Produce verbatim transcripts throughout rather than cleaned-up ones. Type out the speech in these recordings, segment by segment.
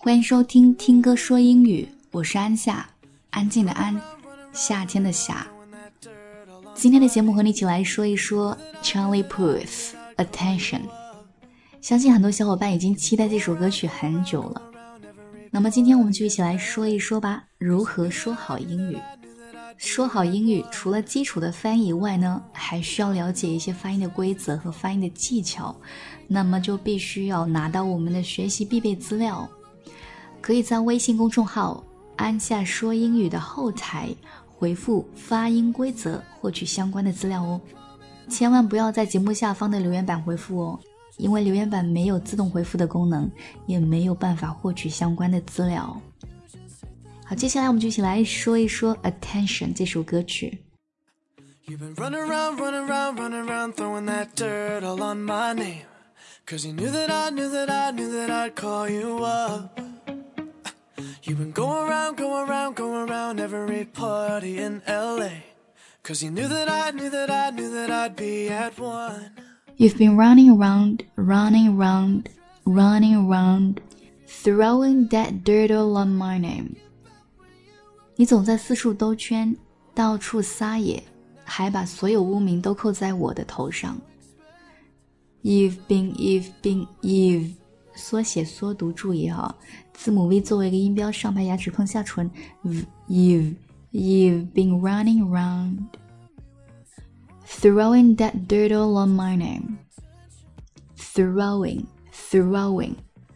欢迎收听听歌说英语，我是安夏，安静的安，夏天的夏。今天的节目和你一起来说一说 Charlie Puth Attention。 相信很多小伙伴已经期待这首歌曲很久了，那么今天我们就一起来说一说吧，如何说好英语。说好英语除了基础的发音以外呢，还需要了解一些发音的规则和发音的技巧，那么就必须要拿到我们的学习必备资料，可以在微信公众号安夏说英语的后台回复发音规则获取相关的资料哦。千万不要在节目下方的留言板回复哦，因为留言板没有自动回复的功能，也没有办法获取相关的资料。好，接下来我们就一起来说一说 Attention 这首歌曲。 You've been running around, running around, running around, throwing that dirt all on my name, cause you knew that I knew that I knew that I'd call you up. You've been going around, going around, going around every party in L A, cause you knew that I knew that I knew that I'd be at one. You've been running around, running around, running around, throwing that dirt all on my name. 你总在四处兜圈，到处撒野，还把所有污名都扣在我的头上。 You've been, you've been, you've 缩写缩读注意哈，字母 V 作为一个音标，上排牙齿碰下唇。 You've, you've been running around, throwing that dirt all on my name. Throwing, throwing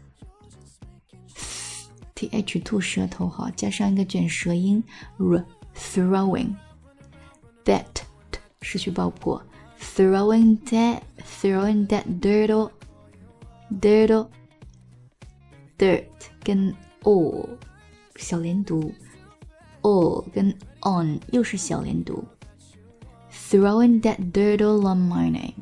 th 吐舌头哈，加上一个卷舌音 r， throwing that 失去爆破 throwing that throwing that dirt dirt dirt 跟 o 小连读 o 跟 on 又是小连读 throwing that dirt all on my name。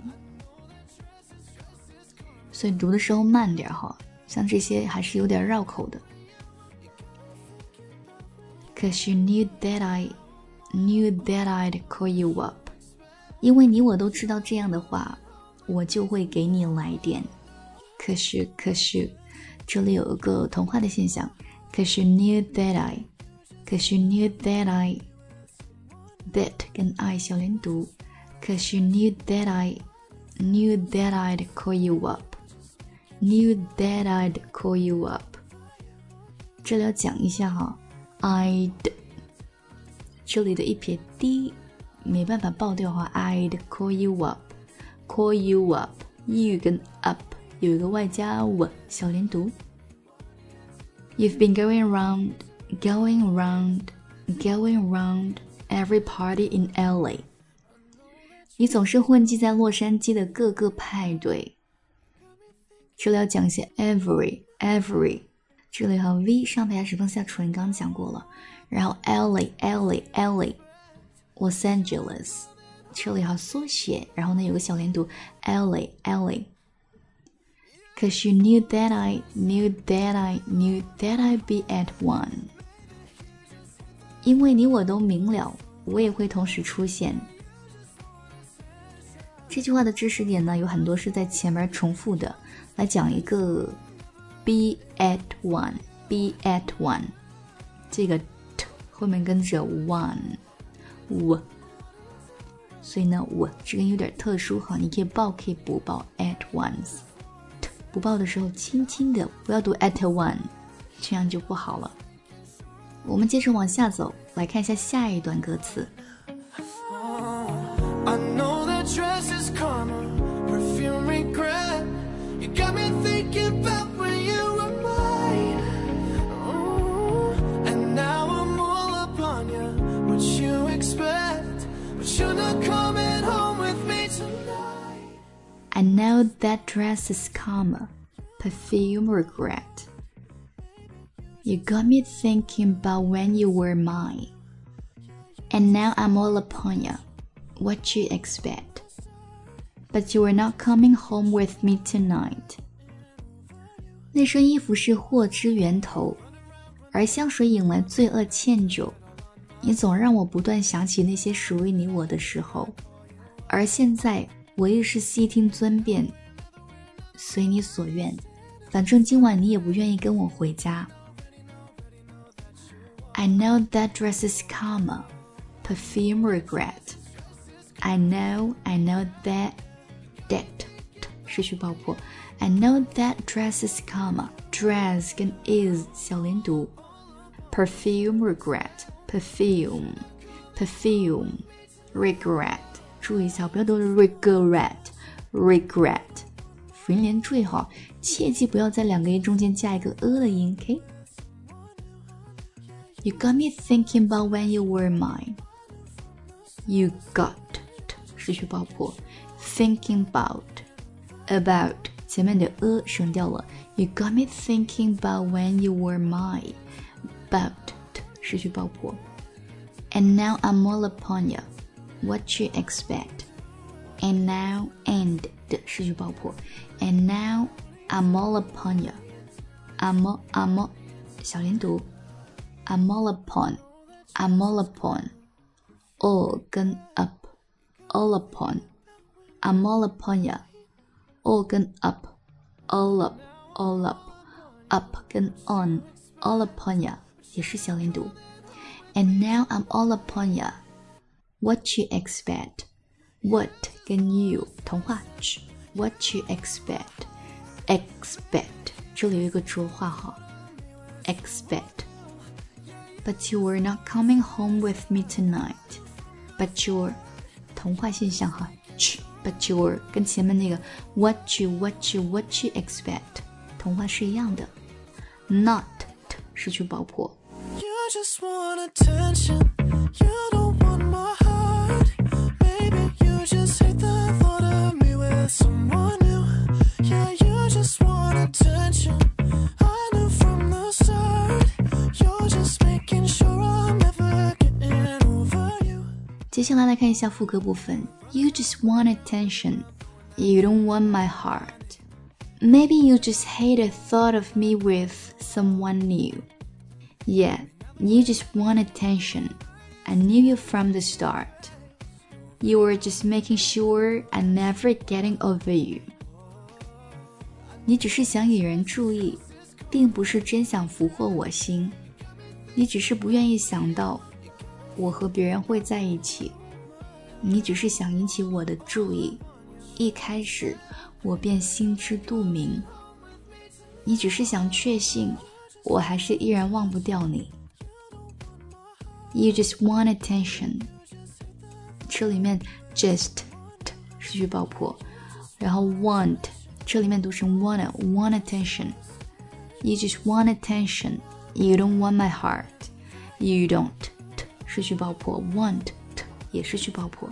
所以读的时候慢点哈，像这些还是有点绕口的。Cause you knew that I knew that I'd call you up. 因为你我都知道这样的话，我就会给你来电。可是可是这里有一个同化的现象。Cause you knew that I Cause you knew that I That 跟 I 小连读。Cause you knew that I Knew that I'd call you up. Knew that I'd call you up. 这里要讲一下哈，I'd 这里的一撇 D 没办法爆掉哈 I'd call you up Call you up You 跟 up 有一个外加 w 小连读。 You've been going around Going around Going around Every party in L A. 你总是混迹在洛杉矶的各个派对。这里要讲一些 every every这里和 V 上排牙齿碰下唇刚讲过了，然后 L A L A L A Los Angeles 这里和缩写，然后呢有个小连读 L A L A Cause you knew that I knew that I knew that I'd be at one. 因为你我都明了，我也会同时出现。这句话的知识点呢有很多是在前面重复的，来讲一个Be at one, be at one 这个 t 后面跟着 one 我，所以呢我这个有点特殊哈，你可以报可以不报 at once t 不报的时候轻轻的不要读 at one， 这样就不好了。我们接着往下走，来看一下下一段歌词。 I know that dress is karma, perfume regret. You got me thinking about when you were mine. Ooh, and now I'm all upon you. What you expect, but you're not coming home with me tonight. I know that dress is karma, perfume regret. You got me thinking about when you were mine. And now I'm all upon you. What you expect, but you are not coming home with me tonight. 那身衣服是祸之源头，而香水引来罪恶歉疚。你总让我不断想起那些属于你我的时候，而现在我亦是悉听尊便，随你所愿。反正今晚你也不愿意跟我回家， I know that dress is karma, perfume regret. I know, I know that, that 失去爆破。I know that dress is karma, dress 跟 is 小连读。Perfume regret, perfume, perfume, regret。注意一下，不要都是 regret, regret。辅音连注意好，切记不要在两个音中间加一个 a 的音 ，OK？ You got me thinking about when you were mine. You got 失去爆破 thinking about about 前面的 a 省掉了 You got me thinking about when you were mine. About 失去爆破 And now I'm all upon you. What you expect? And now and 失去爆破 And now I'm all upon you. I'm all, I'm all 小连读 I'm all upon I'm all upon all 跟 up all upon I'm all upon ya all 跟 up all up all up up 跟 on all upon ya 也是小连读 And now I'm all upon ya What you expect What 跟 you 同化 What you expect Expect 这里有一个浊化哈 Expect But you were not coming home with me tonight But you're 同化现象哈 But you're 跟前面那个 What you, what you, what you expect 同化是一样的 Not 失去爆破 You just want attention You don't want my heart Maybe you just hate the thought of me with someone new Yeah, you just want attention I knew from the start You're just making sure I'm never getting over you 接下来来看一下副歌部分 You just want attention You don't want my heart Maybe you just hate the thought of me with someone new Yeah, you just want attention I knew you from the start You were just making sure I'm never getting over you 你只是想引人注意并不是真想俘获我心你只是不愿意想到我和别人会在一起你只是想引起我的注意一开始我便心知肚明你只是想确信我还是依然忘不掉你 You just want attention 这里面 just 失去爆破然后 want 这里面读成 wanna want attention You just want attention You don't want my heart You don't 失去爆破 want 也失去爆破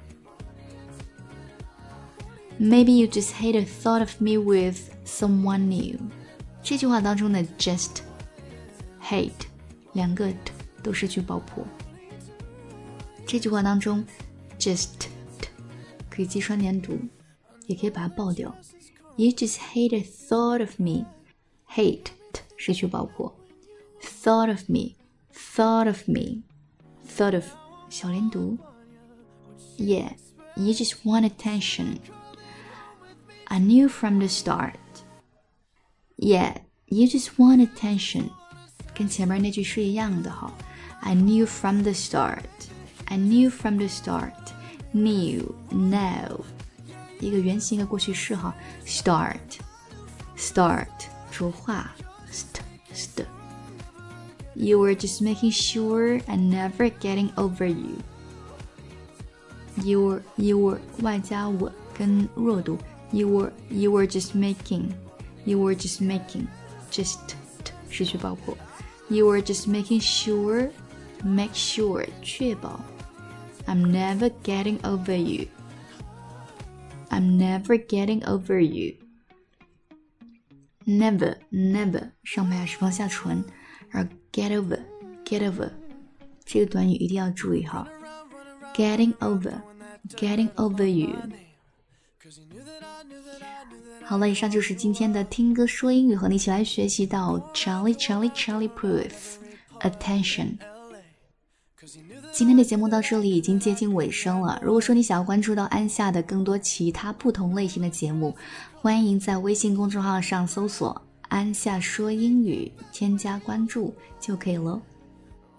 Maybe you just hate the thought of me with someone new 这句话当中的 just hate 两个 t 都失去爆破这句话当中 just t 可以记双连读也可以把它爆掉 You just hate the thought of me hate t 失去爆破 thought of me thought of me thought of 小连读 Yeah, you just want attention I knew from the start Yeah, you just want attention 跟前面那句是一样的哈 I knew from the start I knew from the start Knew, know 一个原型的过去式哈 Start Start 浊化 st, st You were just making sure I'm never getting over you You were, you were 外加我跟弱读 You were, you were just making You were just making Just 失去爆破 You were just making sure Make sure 确保 I'm never getting over you I'm never getting over you Never, never 上排是往下唇而 get over, get over 这个短语一定要注意哈 Getting over, getting over you 好了，以上就是今天的听歌说英语，和你一起来学习到 Charlie Charlie Charlie Puth Attention。今天的节目到这里已经接近尾声了。如果说你想要关注到安夏的更多其他不同类型的节目，欢迎在微信公众号上搜索安夏说英语，添加关注就可以了。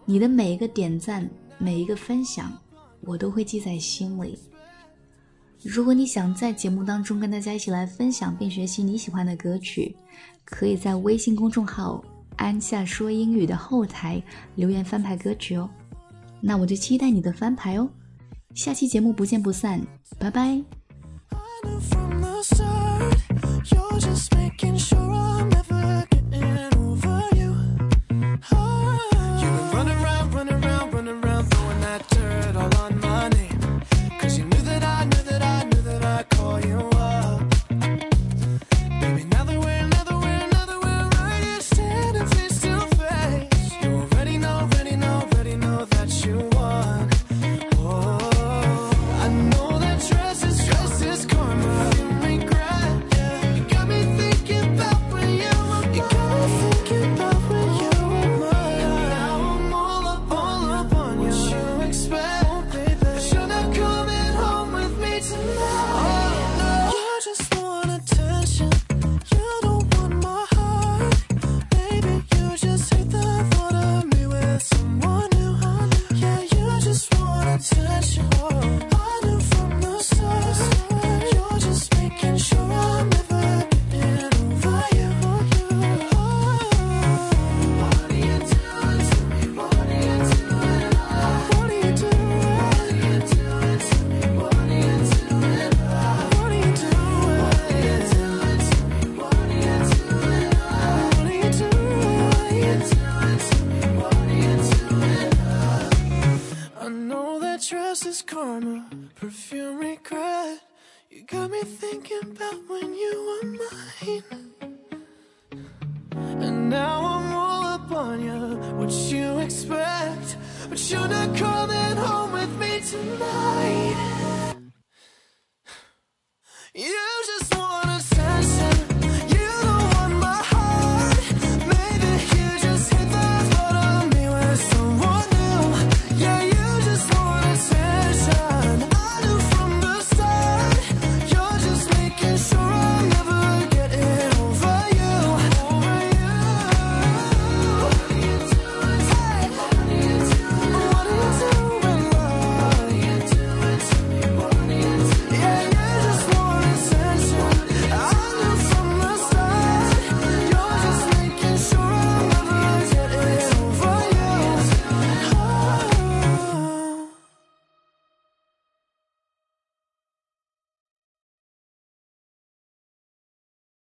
你的每一个点赞，每一个分享，我都会记在心里。如果你想在节目当中跟大家一起来分享并学习你喜欢的歌曲，可以在微信公众号安夏说英语的后台留言翻牌歌曲哦。那我就期待你的翻牌哦。下期节目不见不散，拜拜。Karma, perfume, regret. You got me thinking about when you were mine. And now I'm all up on you. What you expect? But you're not coming home with me tonight.